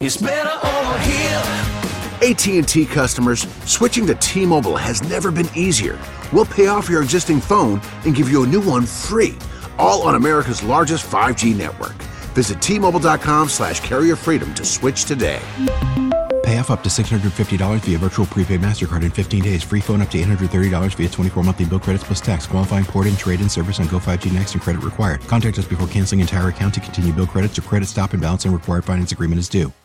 It's better over here. AT&T customers, switching to T-Mobile has never been easier. We'll pay off your existing phone and give you a new one free, all on America's largest 5G network. Visit T-Mobile.com/carrier freedom to switch today. Pay off up to $650 via virtual prepaid MasterCard in 15 days. Free phone up to $830 via 24 monthly bill credits plus tax. Qualifying port-in, trade-in service on Go5G Next and credit required. Contact us before canceling entire account to continue bill credits or credit stop and balance and required finance agreement is due.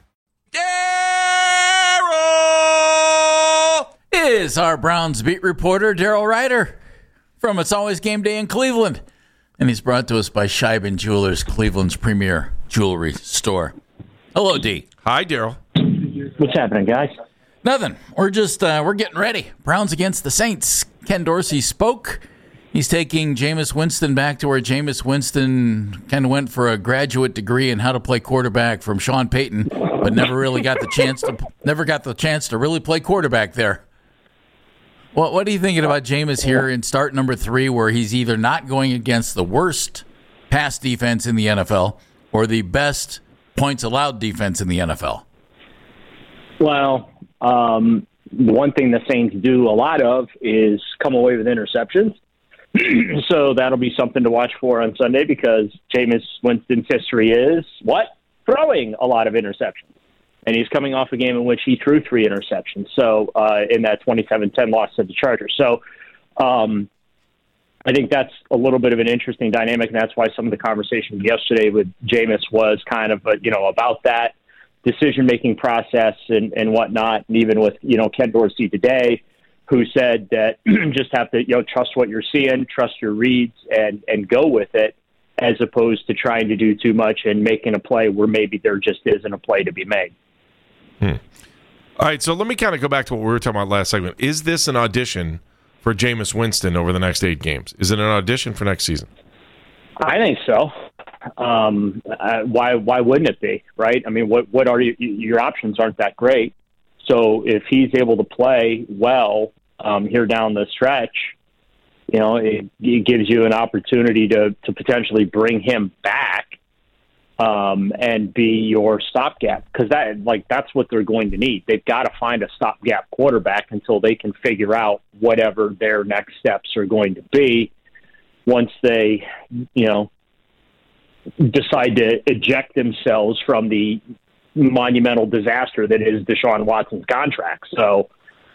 Daryl is our Browns beat reporter, Daryl Ryder, from It's Always Game Day in Cleveland. And he's brought to us by Scheiben Jewelers, Cleveland's premier jewelry store. Hello, D. Hi, Daryl. What's happening, guys? Nothing. We're just we're getting ready. Browns against the Saints. Ken Dorsey spoke. He's taking Jameis Winston back to where Jameis Winston kind of went for a graduate degree in how to play quarterback from Sean Payton, but never got the chance to really play quarterback there. What are you thinking about Jameis here in start number 3, where he's either not going against the worst pass defense in the NFL or the best points allowed defense in the NFL? Well, one thing the Saints do a lot of is come away with interceptions. So that'll be something to watch for on Sunday because Jameis Winston's history is what? Throwing a lot of interceptions. And he's coming off a game in which he threw 3 interceptions. So in that 27-10 loss to the Chargers. So I think that's a little bit of an interesting dynamic, and that's why some of the conversation yesterday with Jameis was kind of, about that decision-making process and whatnot, and even with, Ken Dorsey today, who said that just have to, trust what you're seeing, trust your reads, and go with it, as opposed to trying to do too much and making a play where maybe there just isn't a play to be made. All right, so let me kind of go back to what we were talking about last segment. Is this an audition for Jameis Winston over the next 8 games? Is it an audition for next season? I think so. Why wouldn't it be, right? I mean, what are your options aren't that great. So if he's able to play well here down the stretch, it gives you an opportunity to potentially bring him back and be your stopgap, because that's what they're going to need. They've got to find a stopgap quarterback until they can figure out whatever their next steps are going to be once they, decide to eject themselves from the monumental disaster that is Deshaun Watson's contract. So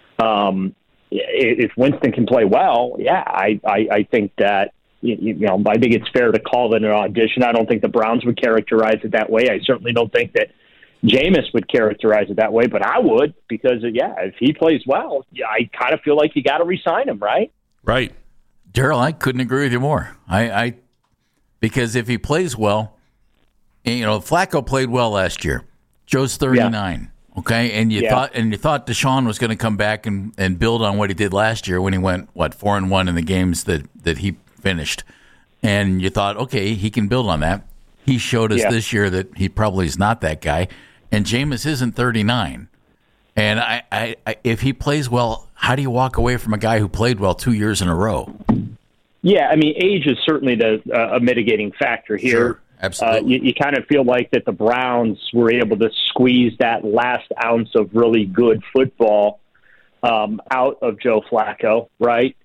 if Winston can play well, I think that, I think it's fair to call it an audition. I don't think the Browns would characterize it that way. I certainly don't think that Jameis would characterize it that way, but I would, because, if he plays well, I kind of feel like you got to re-sign him, right? Right. Daryl, I couldn't agree with you more. Because if he plays well, Flacco played well last year. Joe's 39. Yeah. Okay, and you thought Deshaun was going to come back and build on what he did last year when he went 4-1 in the games that he finished, and you thought, okay, he can build on that. He showed us this year that he probably is not that guy, and Jameis isn't 39. And I if he plays well, how do you walk away from a guy who played well 2 years in a row? Yeah, I mean, age is certainly a mitigating factor here. Sure, absolutely. You kind of feel like that the Browns were able to squeeze that last ounce of really good football out of Joe Flacco, right?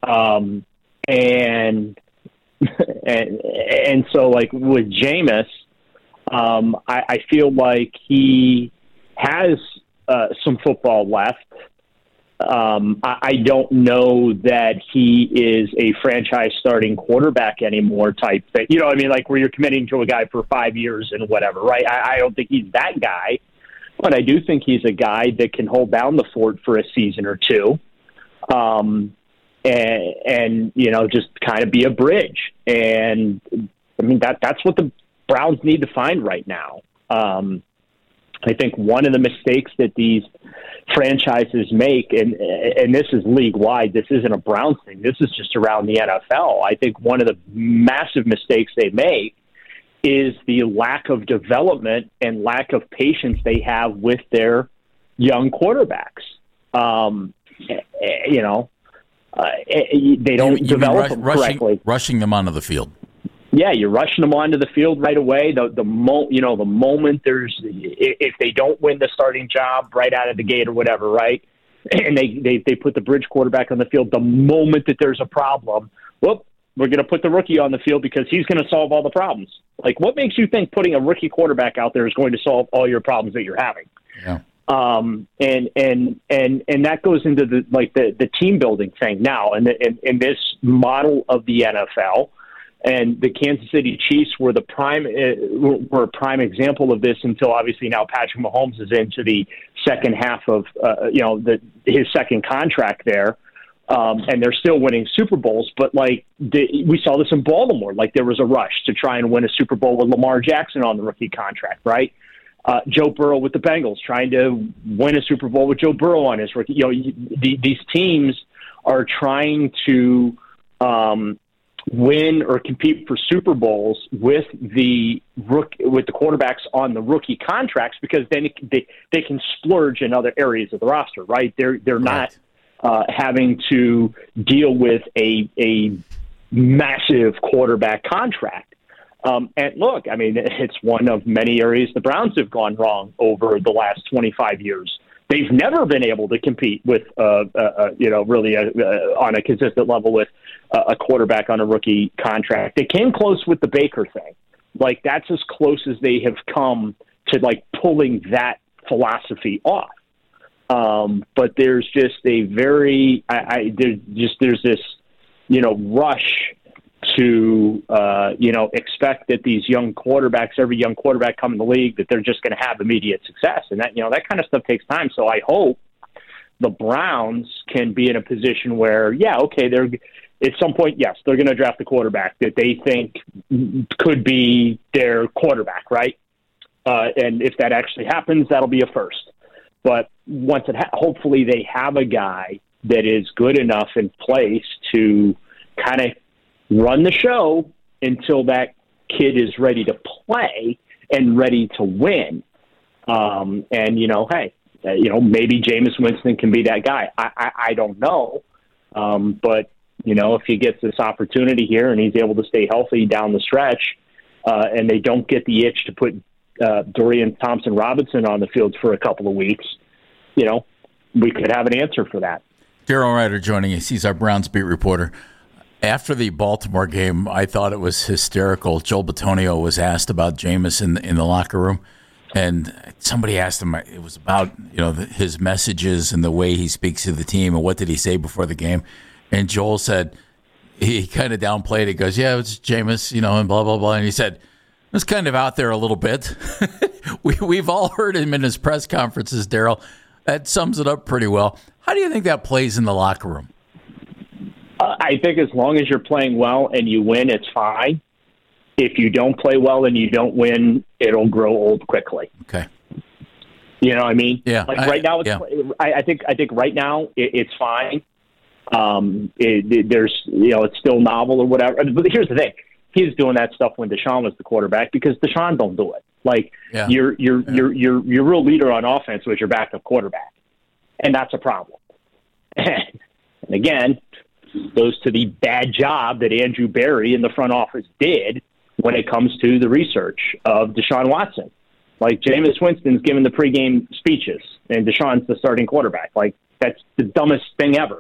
And so, like, with Jameis, I feel like he has some football left. I don't know that he is a franchise starting quarterback anymore type thing. Like where you're committing to a guy for 5 years and whatever, right? I don't think he's that guy, but I do think he's a guy that can hold down the fort for a season or two. And just kind of be a bridge. And I mean, that's what the Browns need to find right now. I think one of the mistakes that these franchises make, and this is league-wide, this isn't a Browns thing, this is just around the NFL. I think one of the massive mistakes they make is the lack of development and lack of patience they have with their young quarterbacks. They don't develop them correctly. Rushing them onto the field. Yeah, you're rushing them onto the field right away. The moment if they don't win the starting job right out of the gate or whatever, right? And they put the bridge quarterback on the field, the moment that there's a problem, we're going to put the rookie on the field because he's going to solve all the problems. Like, what makes you think putting a rookie quarterback out there is going to solve all your problems that you're having? Yeah. And that goes into the team building thing now, and in this model of the NFL. And the Kansas City Chiefs were a prime example of this until obviously now Patrick Mahomes is into the second half of his second contract there, and they're still winning Super Bowls. But we saw this in Baltimore. Like, there was a rush to try and win a Super Bowl with Lamar Jackson on the rookie contract, right? Joe Burrow with the Bengals trying to win a Super Bowl with Joe Burrow on his rookie. These teams are trying to win or compete for Super Bowls with the quarterbacks on the rookie contracts, because then they can splurge in other areas of the roster, right? They're not having to deal with a massive quarterback contract. And look, I mean, it's one of many areas the Browns have gone wrong over the last 25 years. They've never been able to compete with, really on a consistent level with a quarterback on a rookie contract. They came close with the Baker thing. Like, that's as close as they have come to pulling that philosophy off. But there's just a very, there's this, rush to, expect that these young quarterbacks, every young quarterback come in the league, that they're just going to have immediate success. And that kind of stuff takes time. So I hope the Browns can be in a position where, they're at some point, yes, they're going to draft a quarterback that they think could be their quarterback, right? And if that actually happens, that'll be a first. But once hopefully they have a guy that is good enough in place to kind of run the show until that kid is ready to play and ready to win. Maybe Jameis Winston can be that guy. I don't know. But, if he gets this opportunity here and he's able to stay healthy down the stretch, and they don't get the itch to put Dorian Thompson-Robinson on the field for a couple of weeks, we could have an answer for that. Daryl Ryder joining us. He's our Browns beat reporter. After the Baltimore game, I thought it was hysterical. Joel Bitonio was asked about Jameis in the locker room, and somebody asked him, it was about his messages and the way he speaks to the team, and what did he say before the game. And Joel said, he kind of downplayed it. He goes, yeah, it's Jameis, and blah, blah, blah. And he said, it's kind of out there a little bit. We've all heard him in his press conferences, Daryl. That sums it up pretty well. How do you think that plays in the locker room? I think as long as you're playing well and you win, it's fine. If you don't play well and you don't win, it'll grow old quickly. Okay. You know what I mean? Yeah. Right now, I think right now it's fine. It's still novel or whatever. But here's the thing: he's doing that stuff when Deshaun was the quarterback, because Deshaun don't do it. Your real leader on offense was your backup quarterback, and that's a problem. And again, goes to the bad job that Andrew Berry in the front office did when it comes to the research of Deshaun Watson. Jameis Winston's giving the pregame speeches, and Deshaun's the starting quarterback. That's the dumbest thing ever.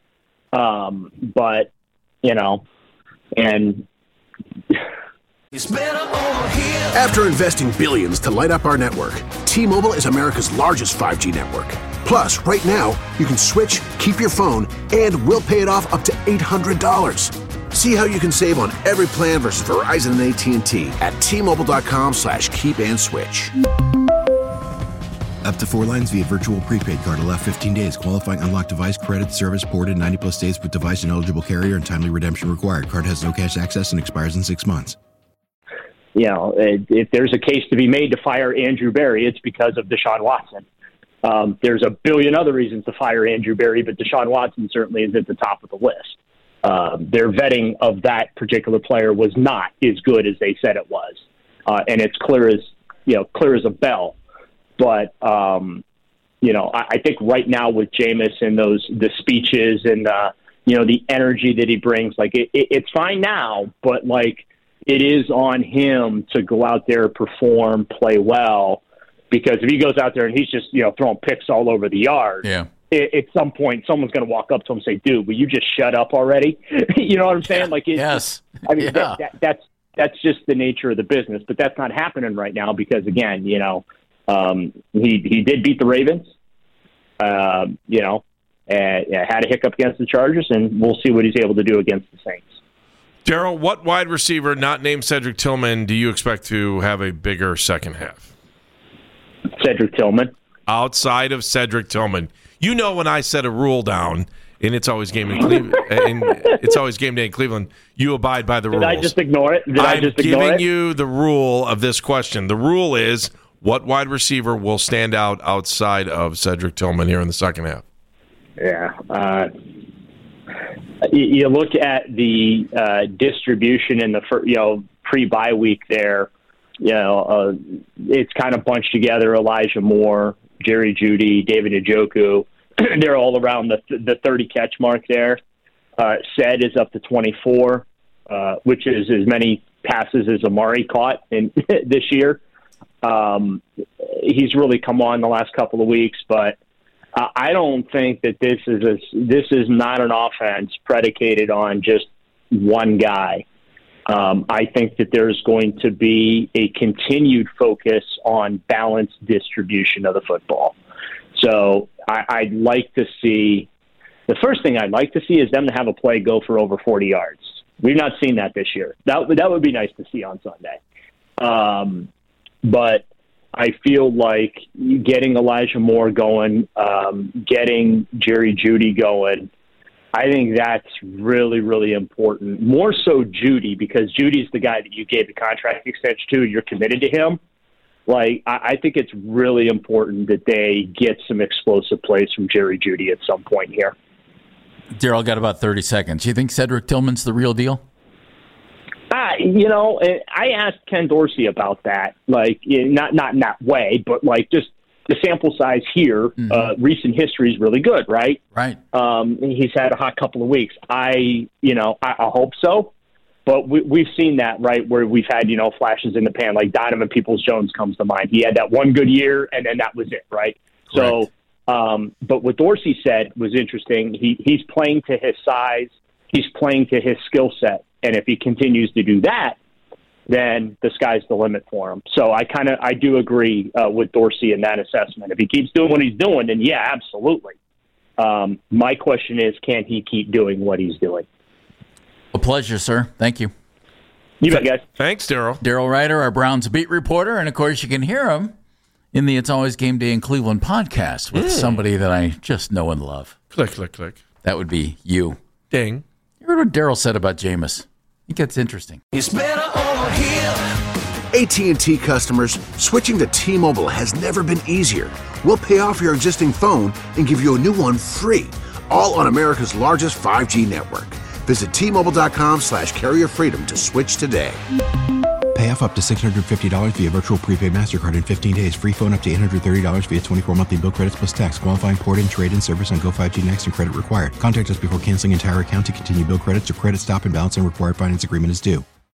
After investing billions to light up our network, T-Mobile is America's largest 5G network. Plus, right now, you can switch, keep your phone, and we'll pay it off up to $800. See how you can save on every plan versus Verizon and AT&T at T-Mobile.com/keep-and-switch. Up to 4 lines via virtual prepaid card. Allow 15 days. Qualifying unlocked device credit service ported 90+ days with device and eligible carrier, and timely redemption required. Card has no cash access and expires in 6 months. If there's a case to be made to fire Andrew Berry, it's because of Deshaun Watson. There's a billion other reasons to fire Andrew Berry, but Deshaun Watson certainly is at the top of the list. Their vetting of that particular player was not as good as they said it was, and it's clear as a bell. But I think right now with Jameis and the speeches and the energy that he brings, it's fine now, but it is on him to go out there, perform, play well. Because if he goes out there and he's just, throwing picks all over the yard, at some point someone's going to walk up to him and say, "Dude, will you just shut up already?" You know what I'm saying? Yes. I mean, that's just the nature of the business. But that's not happening right now because, again, he did beat the Ravens, and had a hiccup against the Chargers, and we'll see what he's able to do against the Saints. Daryl, what wide receiver not named Cedric Tillman do you expect to have a bigger second half? Cedric Tillman. Outside of Cedric Tillman. When I set a rule down, and it's always game in Cleveland, and it's always game day in Cleveland, you abide by the rules. Did I just ignore it? I'm giving you the rule of this question. The rule is, what wide receiver will stand out outside of Cedric Tillman here in the second half? Yeah. You look at the distribution in the pre-bye week there. It's kind of bunched together. Elijah Moore, Jerry Jeudy, David Njoku. They're all around the 30 catch mark there. Said is up to 24, which is as many passes as Amari caught in this year. He's really come on the last couple of weeks, but I don't think that this is not an offense predicated on just one guy. I think that there's going to be a continued focus on balanced distribution of the football. So I'd like to see – the first thing I'd like to see is them to have a play go for over 40 yards. We've not seen that this year. That would be nice to see on Sunday. But I feel like getting Elijah Moore going, getting Jerry Jeudy going, I think that's really, really important. More so Jeudy, because Judy's the guy that you gave the contract extension to. You're committed to him. I think it's really important that they get some explosive plays from Jerry Jeudy at some point here. Daryl, got about 30 seconds. You think Cedric Tillman's the real deal? I asked Ken Dorsey about that. Not in that way, but just the sample size here, recent history is really good, right? Right. He's had a hot couple of weeks. I hope so. But we've seen that, right, where we've had, flashes in the pan, like Donovan Peoples-Jones comes to mind. He had that one good year, and then that was it, right? Correct. So, but what Dorsey said was interesting. He's playing to his size. He's playing to his skill set. And if he continues to do that, then the sky's the limit for him. So I do agree with Dorsey in that assessment. If he keeps doing what he's doing, then yeah, absolutely. My question is, can he keep doing what he's doing? A pleasure, sir. Thank you. You bet, guys. Thanks, Daryl. Daryl Ryder, our Browns beat reporter, and of course you can hear him in the It's Always Game Day in Cleveland podcast with somebody that I just know and love. Click, click, click. That would be you. Ding. You heard what Daryl said about Jameis. It gets interesting. It's better over here. AT&T customers, switching to T-Mobile has never been easier. We'll pay off your existing phone and give you a new one free, all on America's largest 5G network. Visit T-Mobile.com/carrier freedom to switch today. Pay off up to $650 via virtual prepaid MasterCard in 15 days. Free phone up to $830 via 24 monthly bill credits plus tax. Qualifying port-in, trade-in service on Go 5G Next and credit required. Contact us before canceling entire account to continue bill credits or credit stop and balance and required finance agreement is due.